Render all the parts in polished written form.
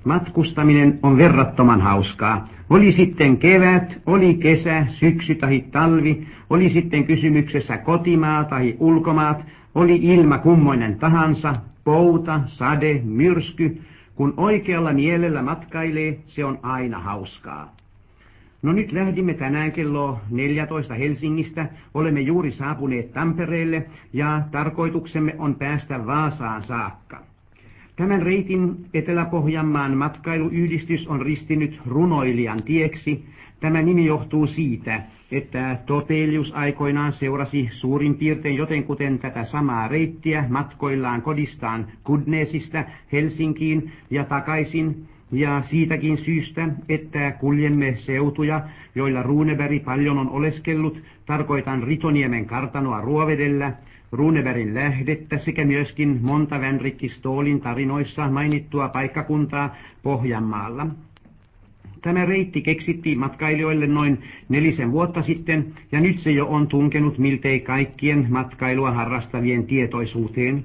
Matkustaminen on verrattoman hauskaa. Oli sitten kevät, oli kesä, syksy tai talvi, oli sitten kysymyksessä kotimaa tai ulkomaat, oli ilma kummoinen tahansa, pouta, sade, myrsky. Kun oikealla mielellä matkailee, se on aina hauskaa. No nyt lähdimme tänään kello 14 Helsingistä, olemme juuri saapuneet Tampereelle ja tarkoituksemme on päästä Vaasaan saakka. Tämän reitin Etelä-Pohjanmaan matkailuyhdistys on ristinyt runoilijan tieksi. Tämä nimi johtuu siitä, että Topelius aikoinaan seurasi suurin piirtein jotenkuten tätä samaa reittiä matkoillaan kodistaan Kudnesista Helsinkiin ja takaisin. Ja siitäkin syystä, että kuljemme seutuja, joilla Runeberg paljon on oleskellut, tarkoitan Ritoniemen kartanoa Ruovedellä, Runebergin lähdettä sekä myöskin monta Vänrikki Stoolin tarinoissa mainittua paikkakuntaa Pohjanmaalla. Tämä reitti keksittiin matkailijoille noin 4 vuotta sitten, ja nyt se jo on tunkenut miltei kaikkien matkailua harrastavien tietoisuuteen.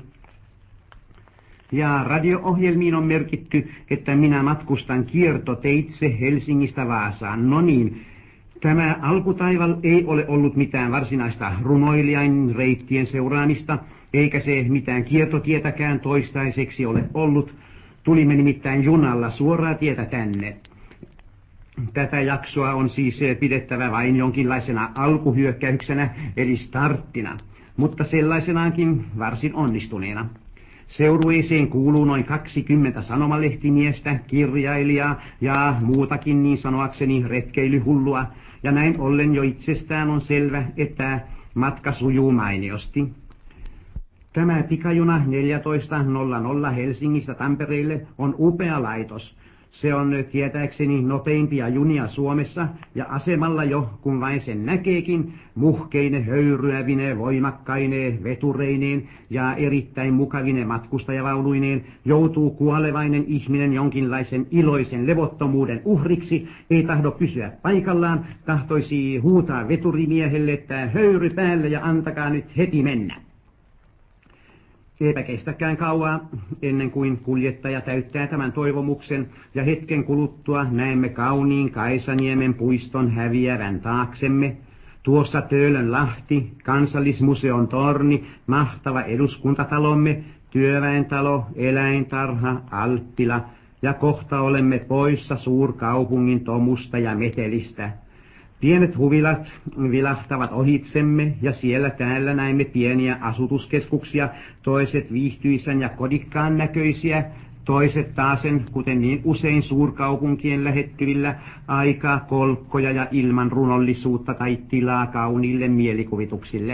Ja radio-ohjelmiin on merkitty, että minä matkustan kiertoteitse Helsingistä Vaasaan. No niin, tämä alkutaival ei ole ollut mitään varsinaista runoilijain reittien seuraamista, eikä se mitään kiertotietäkään toistaiseksi ole ollut. Tulimme nimittäin junalla suoraa tietä tänne. Tätä jaksoa on siis pidettävä vain jonkinlaisena alkuhyökkäyksenä, eli starttina, mutta sellaisenaankin varsin onnistuneena. Seurueeseen kuuluu noin 20 sanomalehtimiestä, kirjailijaa ja muutakin niin sanoakseni retkeilyhullua, ja näin ollen jo itsestään on selvä, että matka sujuu mainiosti. Tämä pikajuna 14.00 Helsingistä Tampereelle on upea laitos. Se on tietääkseni nopeimpia junia Suomessa, ja asemalla jo, kun vain sen näkeekin, muhkeine, höyryävine, voimakkaine, vetureineen ja erittäin mukavine matkustajavaunuineen joutuu kuolevainen ihminen jonkinlaisen iloisen levottomuuden uhriksi, ei tahdo pysyä paikallaan, tahtoisi huutaa veturimiehelle, että höyry päälle ja antakaa nyt heti mennä. Eipä kestäkään kauaa ennen kuin kuljettaja täyttää tämän toivomuksen, ja hetken kuluttua näemme kauniin Kaisaniemen puiston häviävän taaksemme. Tuossa Töölön Lahti, Kansallismuseon torni, mahtava eduskuntatalomme, työväentalo, eläintarha, Alppila, ja kohta olemme poissa suurkaupungin tomusta ja metelistä. Pienet huvilat vilahtavat ohitsemme, ja siellä täällä näemme pieniä asutuskeskuksia, toiset viihtyisän ja kodikkaan näköisiä, toiset taasen, kuten niin usein suurkaupunkien lähettyvillä, aikaa kolkkoja ja ilman runollisuutta tai tilaa kauniille mielikuvituksille.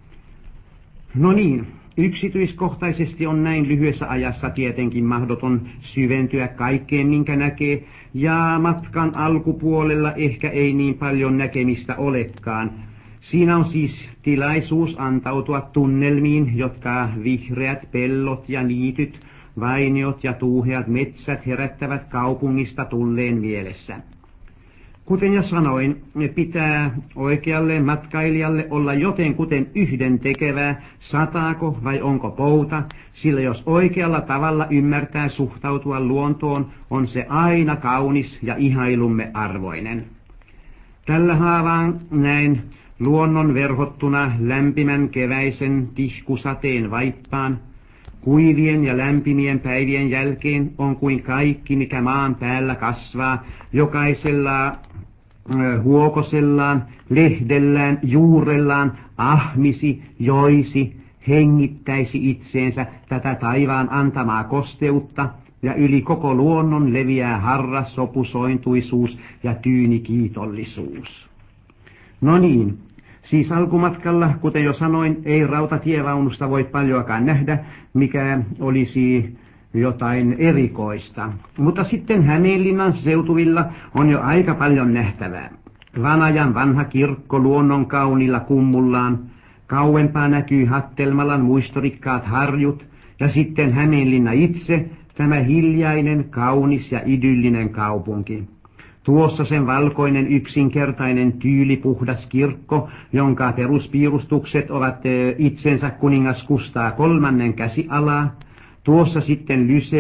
No niin, yksityiskohtaisesti on näin lyhyessä ajassa tietenkin mahdoton syventyä kaikkeen, minkä näkee, ja matkan alkupuolella ehkä ei niin paljon näkemistä olekaan. Siinä on siis tilaisuus antautua tunnelmiin, jotka vihreät pellot ja niityt, vainiot ja tuuheat metsät herättävät kaupungista tulleen mielessä. Kuten jo sanoin, pitää oikealle matkailijalle olla jotenkuten yhdentekevää, sataako vai onko pouta, sillä jos oikealla tavalla ymmärtää suhtautua luontoon, on se aina kaunis ja ihailumme arvoinen. Tällä haavaan näin luonnon verhottuna lämpimän keväisen tihkusateen vaippaan. Kuivien ja lämpimien päivien jälkeen on kuin kaikki, mikä maan päällä kasvaa, jokaisella huokosellaan, lehdellään, juurellaan, ahmisi, joisi, hengittäisi itseensä tätä taivaan antamaa kosteutta, ja yli koko luonnon leviää harras sopusointuisuus ja tyyni kiitollisuus. No niin, siis alkumatkalla, kuten jo sanoin, ei rautatievaunusta voi paljoakaan nähdä, mikä olisi jotain erikoista. Mutta sitten Hämeenlinnan seutuvilla on jo aika paljon nähtävää. Vanajan vanha kirkko luonnon kaunilla kummullaan, kauempaa näkyy Hattelmalan muistorikkaat harjut, ja sitten Hämeenlinna itse, tämä hiljainen, kaunis ja idyllinen kaupunki. Tuossa sen valkoinen yksinkertainen tyylipuhdas kirkko, jonka peruspiirustukset ovat itsensä kuningas Kustaa III käsialaa. Tuossa sitten Lyseo,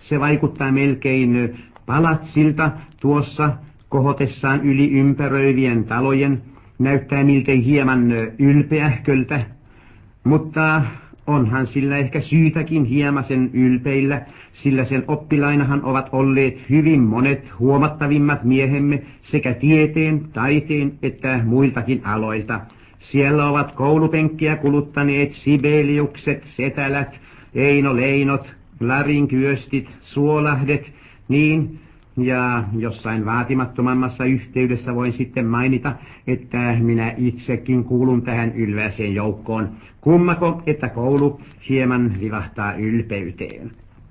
Se vaikuttaa melkein palatsilta tuossa kohotessaan yli ympäröivien talojen. Näyttää miltei hieman ylpeähköltä, mutta onhan sillä ehkä syytäkin hieman ylpeillä, sillä sen oppilainahan ovat olleet hyvin monet huomattavimmat miehemme sekä tieteen, taiteen että muiltakin aloilta. Siellä ovat koulupenkkiä kuluttaneet Sibeliukset, Setälät, Eino Leinot, Larin Kyöstit, Suolahdet, niin, ja jossain vaatimattomammassa yhteydessä voin sitten mainita, että minä itsekin kuulun tähän ylväiseen joukkoon. Kummako, että koulu hieman vivahtaa ylpeyteen.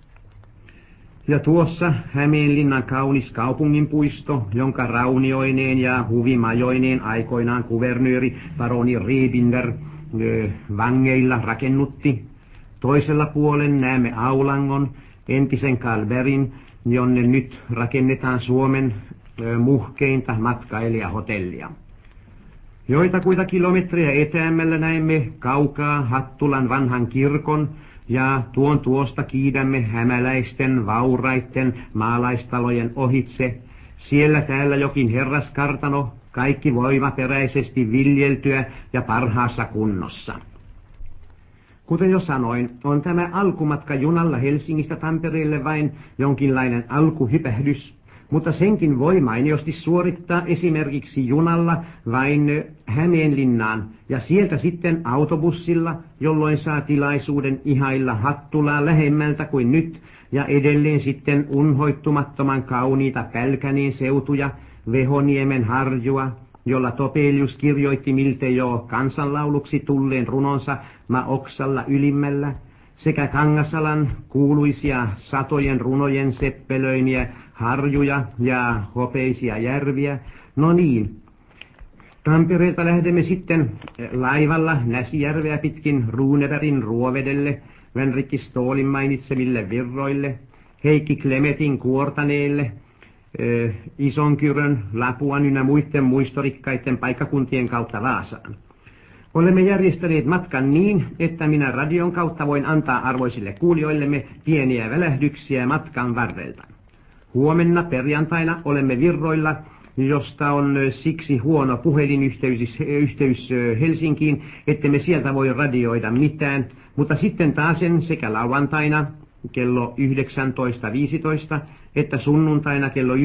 Ja tuossa Hämeenlinnan kaunis kaupunginpuisto, jonka raunioineen ja huvimajoineen aikoinaan kuvernööri baroni Rebinder vangeilla rakennutti. Toisella puolen näemme Aulangon, entisen Kalberin, jonne nyt rakennetaan Suomen muhkeinta matkailijahotellia. Joitakuita kilometriä etäämmällä näemme kaukaa Hattulan vanhan kirkon ja tuosta kiidämme hämäläisten, vauraitten maalaistalojen ohitse. Siellä täällä jokin herraskartano, kaikki voimaperäisesti viljeltyä ja parhaassa kunnossa. Kuten jo sanoin, on tämä alkumatka junalla Helsingistä Tampereelle vain jonkinlainen alkuhypähdys, mutta senkin voi mainiosti suorittaa esimerkiksi junalla vain Hämeenlinnaan ja sieltä sitten autobussilla, jolloin saa tilaisuuden ihailla Hattulaa lähemmältä kuin nyt ja edelleen sitten unhoittumattoman kauniita Pälkäneen seutuja, Vehoniemen harjua, jolla Topelius kirjoitti miltei jo kansanlauluksi tulleen runonsa Ma oksalla ylimmällä, sekä Kangasalan kuuluisia satojen runojen seppelöimiä harjuja ja hopeisia järviä. No niin, Tampereelta lähdemme sitten laivalla Näsijärveä pitkin Runebergin Ruovedelle, Vänrikki Stoolin mainitsemille virroille, Heikki Klemetin kuortaneelle, Isonkyrön, Lapuan ynnä muiden muistorikkaiden paikkakuntien kautta Vaasaan. Olemme järjestäneet matkan niin, että minä radion kautta voin antaa arvoisille kuulijoillemme pieniä välähdyksiä matkan varrelta. Huomenna perjantaina olemme virroilla, josta on siksi huono puhelinyhteys Helsinkiin, ettemme sieltä voi radioida mitään, mutta sitten taasen sekä lauantaina kello 19.15 että sunnuntaina kello 19.25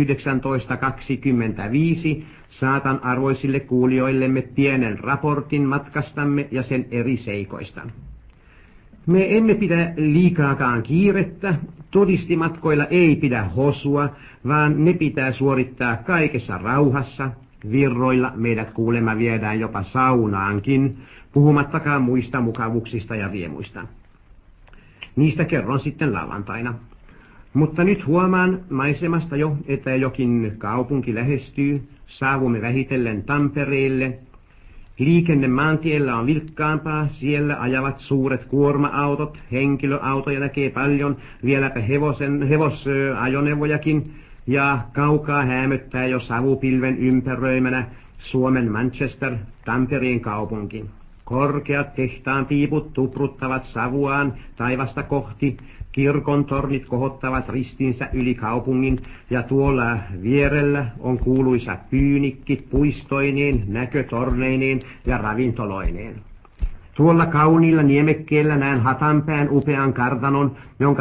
saatan arvoisille kuulijoillemme pienen raportin matkastamme ja sen eri seikoista. Me emme pidä liikaakaan kiirettä, todistimatkoilla ei pidä hosua, vaan ne pitää suorittaa kaikessa rauhassa. Virroilla meidät kuulemma viedään jopa saunaankin, puhumattakaan muista mukavuuksista ja riemuista. Niistä kerron sitten lauantaina. Mutta nyt huomaan maisemasta jo, että jokin kaupunki lähestyy. Saavumme vähitellen Tampereelle. Liikenne maantiellä on vilkkaampaa, siellä ajavat suuret kuorma-autot, henkilöautoja näkee paljon, vieläpä hevosajoneuvojakin, ja kaukaa häämöttää jo savupilven ympäröimänä Suomen Manchester, Tampereen kaupunki. Korkeat tehtaan piiput tupruttavat savuaan taivasta kohti, kirkon tornit kohottavat ristinsä yli kaupungin, ja tuolla vierellä on kuuluisa Pyynikki puistoineen, näkötorneineen ja ravintoloineen. Tuolla kauniilla niemekkeellä näen Hatanpään upean kartanon, jonka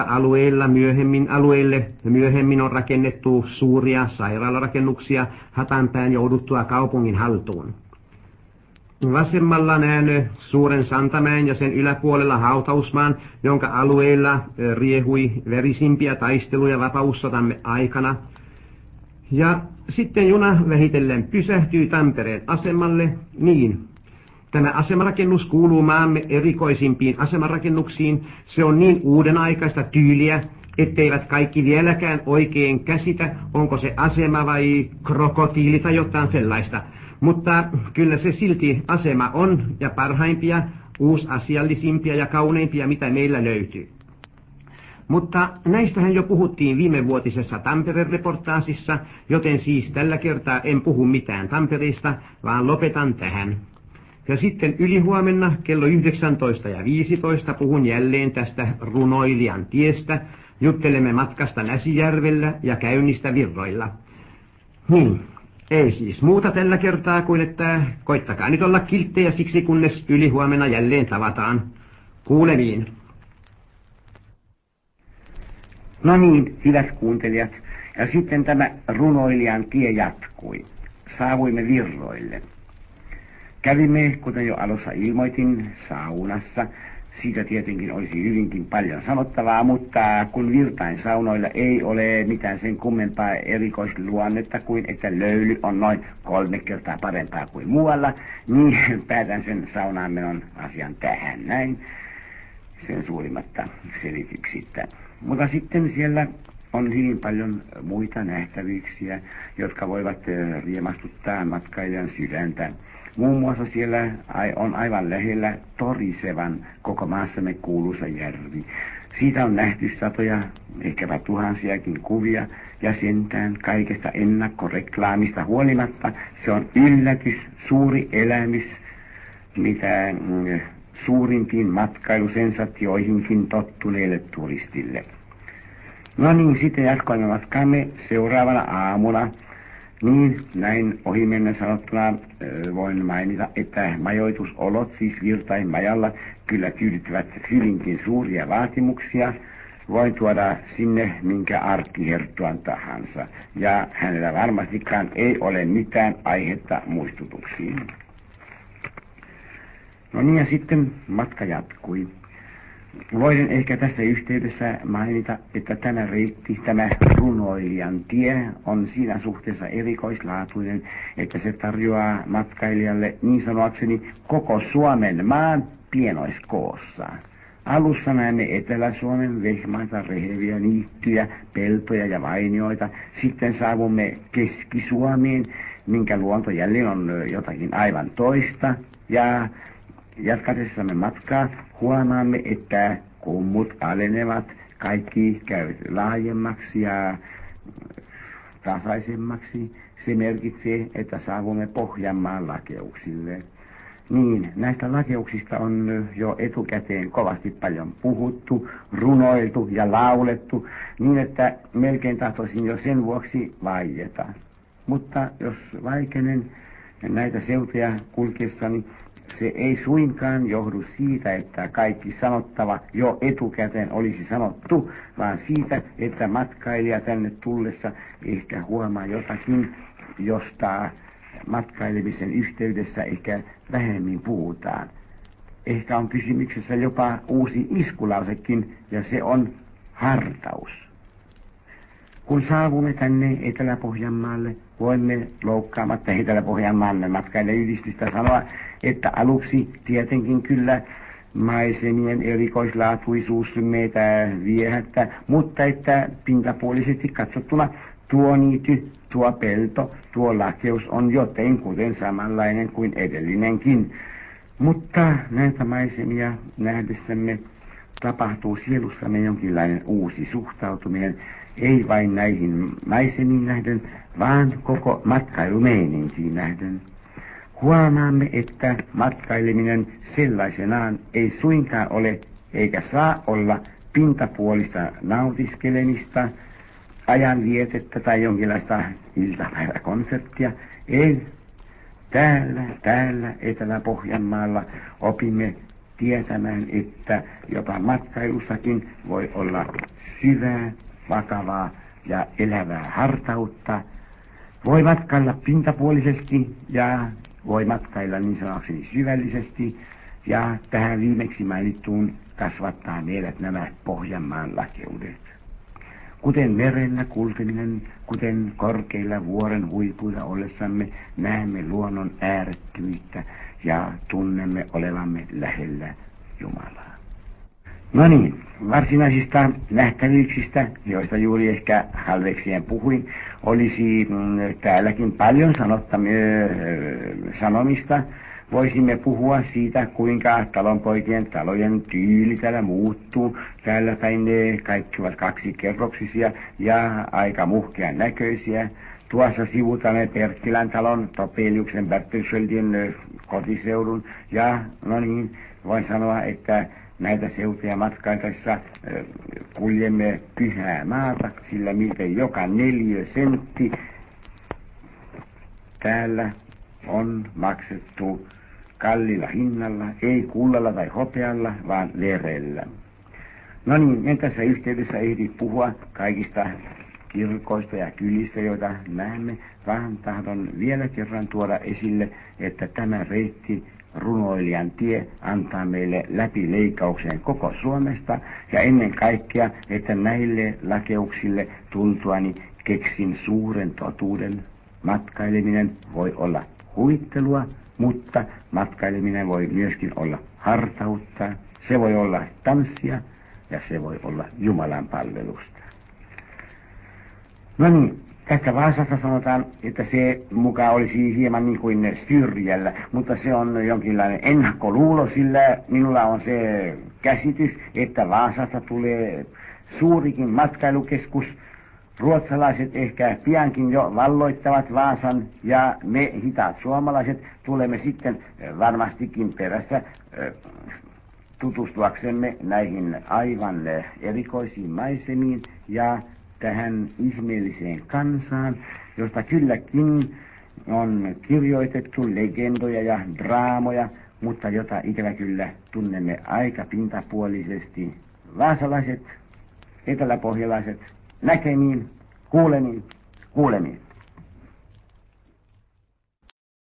myöhemmin on rakennettu suuria sairaalarakennuksia Hatanpään jouduttua kaupungin haltuun. Vasemmalla näen suuren Santamäen ja sen yläpuolella Hautausmaan, jonka alueella riehui verisimpiä taisteluja vapaussotamme aikana. Ja sitten juna vähitellen pysähtyy Tampereen asemalle. Niin, tämä asemarakennus kuuluu maamme erikoisimpiin asemarakennuksiin. Se on niin uudenaikaista tyyliä, etteivät kaikki vieläkään oikein käsitä, onko se asema vai krokotiili tai jotain sellaista. Mutta kyllä se silti asema on, ja parhaimpia, uusasiallisimpia ja kauneimpia, mitä meillä löytyy. Mutta näistähän jo puhuttiin viimevuotisessa Tampere-reportaasissa, joten siis tällä kertaa en puhu mitään Tampereesta, vaan lopetan tähän. Ja sitten ylihuomenna kello 19.15 puhun jälleen tästä runoilijan tiestä, Juttelemme matkasta Näsijärvellä ja käynnistä Virroilla. Niin, ei siis muuta tällä kertaa kuin, että koittakaa nyt olla kilttejä siksi, kunnes ylihuomenna jälleen tavataan. Kuulemiin. No niin, hyvät kuuntelijat. Ja sitten tämä runoilijan tie jatkui. Saavuimme Virroille. Kävimme, kuten jo alussa ilmoitin, saunassa. Siitä tietenkin olisi hyvinkin paljon sanottavaa, mutta kun Virtain saunoilla ei ole mitään sen kummempaa erikoisluonnetta kuin että löyly on noin 3 kertaa parempaa kuin muualla, niin päätän sen saunaan menon asian tähän näin, sen suurimmatta selityksistä. Mutta sitten siellä on hyvin paljon muita nähtävyyksiä, jotka voivat riemastuttaa matkailijan sydäntä. Muun muassa siellä on aivan lähellä torisevan koko maassamme kuuluisa järvi. Siitä on nähty satoja, ehkäpä tuhansiakin kuvia, ja sentään kaikesta ennakkoreklaamista huolimatta se on yllätys, suuri elämys, mitä suurimpiin matkailusensatioihinkin tottuneille turistille. No niin, sitten jatkoimme matkaamme seuraavana aamuna. Niin, näin ohimennen sanottuna voin mainita, että majoitusolot siis Virtain majalla kyllä tyydyttävät hyvinkin suuria vaatimuksia. Voin tuoda sinne minkä arkkiherttuan tahansa, ja hänellä varmastikaan ei ole mitään aihetta muistutuksiin. No niin, ja sitten matka jatkui. Voisin ehkä tässä yhteydessä mainita, että tämä reitti, tämä runoilijan tie, on siinä suhteessa erikoislaatuinen, että se tarjoaa matkailijalle niin sanoakseni koko Suomen maan pienoiskoossa. Alussa näemme Etelä-Suomen vehmaita, reheviä niittyjä, peltoja ja vainioita. Sitten saavumme Keski-Suomeen, minkä luonto jälleen on jotakin aivan toista. Ja jatkatessamme matkaa huomaamme, että kummut alenevat, kaikki käy laajemmaksi ja tasaisemmaksi. Se merkitsee, että saavumme Pohjanmaan lakeuksille. Niin, näistä lakeuksista on jo etukäteen kovasti paljon puhuttu, runoiltu ja laulettu, niin että melkein tahtoisin jo sen vuoksi vaieta. Mutta jos vaikenen näitä seutuja kulkiessani, se ei suinkaan johdu siitä, että kaikki sanottava jo etukäteen olisi sanottu, vaan siitä, että matkailija tänne tullessa ehkä huomaa jotakin, josta matkailemisen yhteydessä ehkä vähemmin puhutaan. Ehkä on kysymyksessä jopa uusi iskulausekin, ja se on hartaus. Kun saavumme tänne Etelä-Pohjanmaalle, voimme loukkaamatta Etelä-Pohjanmaan matkailuyhdistystä sanoa, että aluksi tietenkin kyllä maisemien erikoislaatuisuus meitä viehättää, mutta että pintapuolisesti katsottuna tuo niity, tuo pelto, tuo lakeus on jotenkuten samanlainen kuin edellinenkin. Mutta näitä maisemia nähdessämme tapahtuu sielussamme jonkinlainen uusi suhtautuminen, ei vain näihin maisemiin nähden, vaan koko matkailumeininkiin nähden. Huomaamme, että matkaileminen sellaisenaan ei suinkaan ole eikä saa olla pintapuolista nautiskelemista, ajanvietettä tai jonkinlaista iltapäiväkonserttia. Ei, täällä Etelä-Pohjanmaalla opimme tietämään, että jopa matkailussakin voi olla syvää, vakavaa ja elävää hartautta. Voi matkailla pintapuolisesti ja voi matkailla niin sanokseni syvällisesti, ja tähän viimeksi mainittuun kasvattaa meidät nämä Pohjanmaan lakeudet. Kuten merellä kulkeminen, kuten korkeilla vuoren huipuilla ollessamme näemme luonnon äärettömyyttä ja tunnemme olevamme lähellä Jumalaa. No niin, varsinaisista nähtävyyksistä, joista juuri ehkä halveksien puhuin, olisi täälläkin paljon sanomista. Voisimme puhua siitä, kuinka talonpoikien talojen tyyli täällä muuttuu. Täällä päin ne kaikki ovat kaksikerroksisia ja aika muhkean näköisiä. Tuossa sivutamme Perttilän talon, Topeliuksen Bertelschöldin kotiseudun, ja no niin, voin sanoa, että näitä seutuja matkailtaessa kuljemme pyhää maata, sillä miltei joka 4 sentti täällä on maksettu kallilla hinnalla, ei kullalla tai hopealla, vaan verellä. No niin, en tässä yhteydessä ehdi puhua kaikista kirkoista ja kylistä, joita näemme, vaan tahdon vielä kerran tuoda esille, että tämä reitti, runoilijan tie, antaa meille läpileikkaukseen koko Suomesta, ja ennen kaikkea, että näille lakeuksille tultuani keksin suuren totuuden. Matkaileminen voi olla huvittelua, mutta matkaileminen voi myöskin olla hartautta, se voi olla tanssia ja se voi olla Jumalan palvelusta. No niin, tästä Vaasasta sanotaan, että se mukaan olisi hieman niin kuin syrjällä, mutta se on jonkinlainen ennakkoluulo, sillä minulla on se käsitys, että Vaasasta tulee suurikin matkailukeskus. Ruotsalaiset ehkä piankin jo valloittavat Vaasan ja me hitaat suomalaiset tulemme sitten varmastikin perässä tutustuaksemme näihin aivan erikoisiin maisemiin ja tähän ihmeelliseen kansaan, josta kylläkin on kirjoitettu legendoja ja draamoja, mutta jota ikävä kyllä tunnemme aika pintapuolisesti. Vaasalaiset, eteläpohjalaiset, näkemiin, kuulemiin.